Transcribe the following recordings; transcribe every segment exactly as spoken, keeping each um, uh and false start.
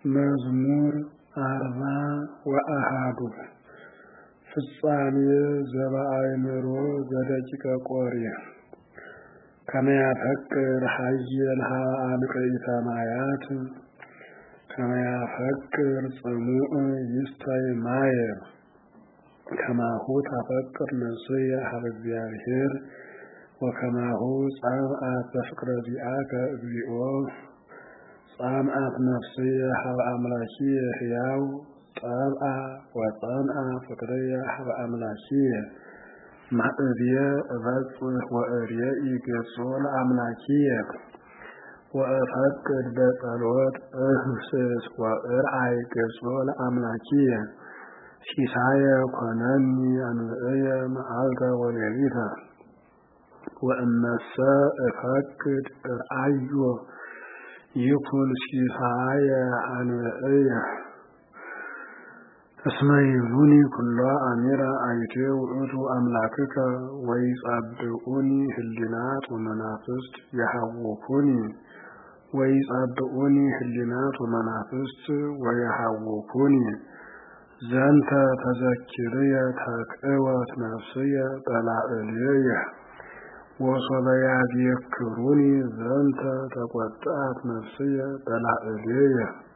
መዝሙር አርባ ወአሐዱ ፍጻሜ ዘበአእምሮ ዘደቂቀ ቆርየ ከመ ያፈቅር ኃየል አልቀይተ ማያት ከመ ያፈቅር ጽሙዕ ይስታይ ማየ ከማሁ ታፈቅር ነፍስየ ሀበ እግዚአብሔር ወከማሁ ጸምአት በፍቅረ ዚአከ እግዚኦ ጸምአት ነፍስየ ሀበ አምላኪየ ሕያው ጠብአ ወጸምአ ፍቅርየ ሀበ አምላኪየ ማእብየ እበጽሕ ወእርየኢ ገጾ ለአምላኪየ ወእፈቅድ በጸሎት እህስስ ወእርአይ ገጾ ለአምላኪየ ሲሳየ ኮነኒ አንብዕየ መዓልተ ወሌሊተ ወእመሰ እፈቅድ እርአዮ ይኩን ሲሳየ አንብዕየ እስመ ይብሉኒ ኩሎ አሚረ አይቴ ውእቱ አምላክከ ወይጸብዑኒ ህሊናት ወመናፍስት የሐውኩኒ ወይጸብዑኒ ህሊናት ወመናፍስት ወየሐውኩኒ ዘንተ ተዘኪርየ ተክእወት ነፍስየ በላዕልየ ወሶበ ያذክሩኒ ዘንተ ተቆጥአት ነፍስየ በላዕልየ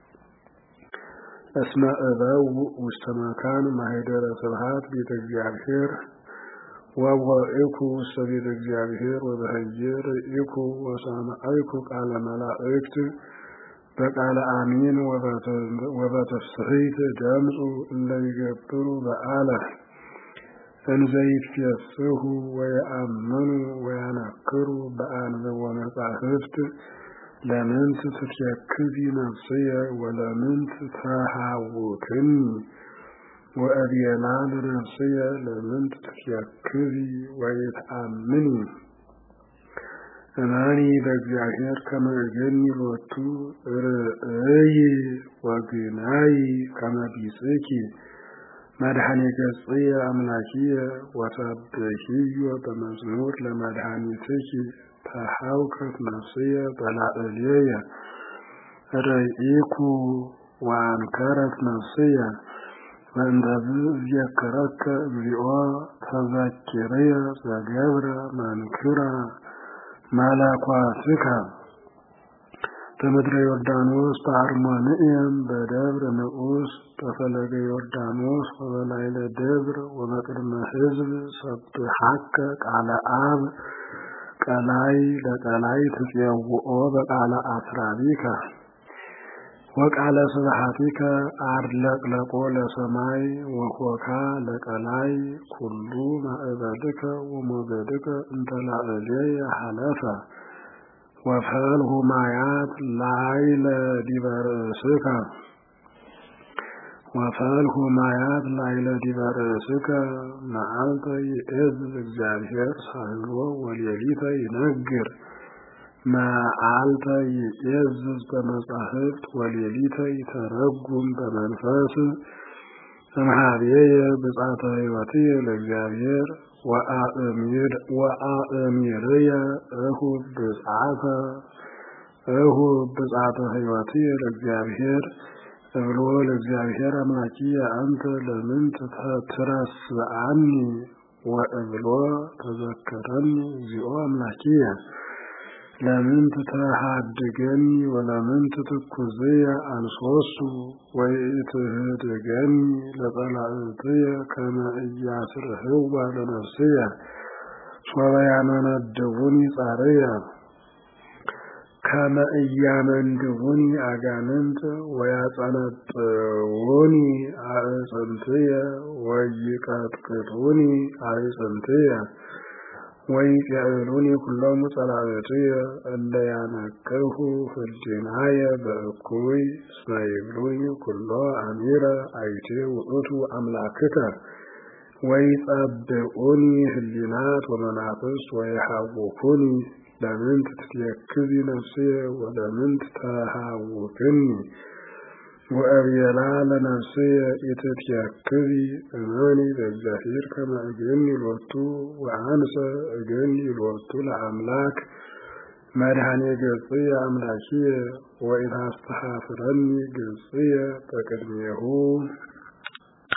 እስመ እበው ውስተ መካን ማኅደረ ስብሐት ቤተ እግዚአብሔር ወወኢኩ ውስተ ቤተ እግዚአብሔር ወበህየር ኢኩ ወሰማዕኩ ቃለ መላእክት በቃለ አሚን ወበተፍስሒት ደምፁ እለ ይገብሩ በአለ እንዘ ይትፌስሑ ወየአምኑ ወያነክሩ በአንብቦ መጻሕፍት ለምንት ትትየክዚ ነፍስየ ወለምንት ተሐውክኒ ወእብየላ ለነፍስየ ለምንት ትትየክዚ ወይትአምኒ እመኒ በእግዚአብሔር ከመ እገኒ ሎቱ ርእይ ወግናይ ከመ ቢጽኪ መድኃኔ ገጽየ አምላኪየ ወሰብሕዮ በመዝሙር ለመድኃኒትኪ ተሐውከት ነፍስየ በላዕልየ ርኢኩ ወአንከረት ነፍስየ ወእንዘ እዜክረከ እግዚኦ ተዘኪርየ ዘገብረ መንክራ መለኮትከ በምድረ ዮርዳኖስ በአርሞንዔም በደብረ ንዑስ በፈለገ ዮርዳኖስ ወበላዕለ ደብር ወበቅድመ ሕዝብ ሰብሐከ ቃለ አብ ቀላይ ለቀላይ ትፄውኦ በቃለ አስራቢከ ወቃለ ስብሐቲከ አድለቅለቆ ለሰማይ ወኮካ ለቀላይ ኩሉ ማእበልከ ወሞገድከ እንተ ላዕሌየ ሐለፈ ወፈልሁ ማያት ላዕለ ዲበ ርእስከ ወፈልሁ ማያት ላዕለ ዲበ ርእስከ መዓልተ ይእዝዝ እግዚአብሔር ሳህሎ ወሌሊተ ይነግር መዓልተ ይእዝዝ በመጻሕፍት ወሌሊተ ይተረጉም በመንፈስ እምኀቤየ ብፅዓተ ሕይወትየ ለእግዚአብሔር ወአእሚርየ እሁብ ብፅዓተ እሁብ ብፅዓተ ሕይወትየ ለእግዚአብሔር እብሎ ለእግዚአብሔር አምላኪየ አንተ ለምንት ትረስዓኒ ወእብሎ ተዘከረኒ እግዚኦ አምላኪየ ለምንት ተሃድገኒ ወለምንት ትኩዝየ አንሶሱ ወኢትህድገኒ ለጸላእትየ ከመ ኢያስርህዋ ለነፍስየ ሶበ ያመነድቡኒ ጻርየ ከመ ኢያመንድቡኒ አጋንንት ወያጸነጥዑኒ አዕጽምትየ ወይቀጥቅጡኒ አዕጽምትየ ወይጼዕሉኒ ኩሎሙ ጸላእትየ እለ ያነቅሑ ህሊናየ በእኩይ እስመ ይብሉኒ ኩሎ አሚረ አይቴ ውእቱ አምላክከ ወይጸብዑኒ ህሊናት ወመናፍስት ወየሐውኩኒ ለምንት ትትየክዚ ነፍስየ ወለምንት ተሐውክኒ ወእብየላ ለነፍስየ ኢትትየክዚ እመኒ በእግዚአብሔር ከመ እገኒ ሎቱ ወአንሰ እገኒ ሎቱ ለአምላክ መድኃኔ ገጽየ አምላኪየ ወኢታስተሐፍረኒ ገጽየ በቅድሜሁ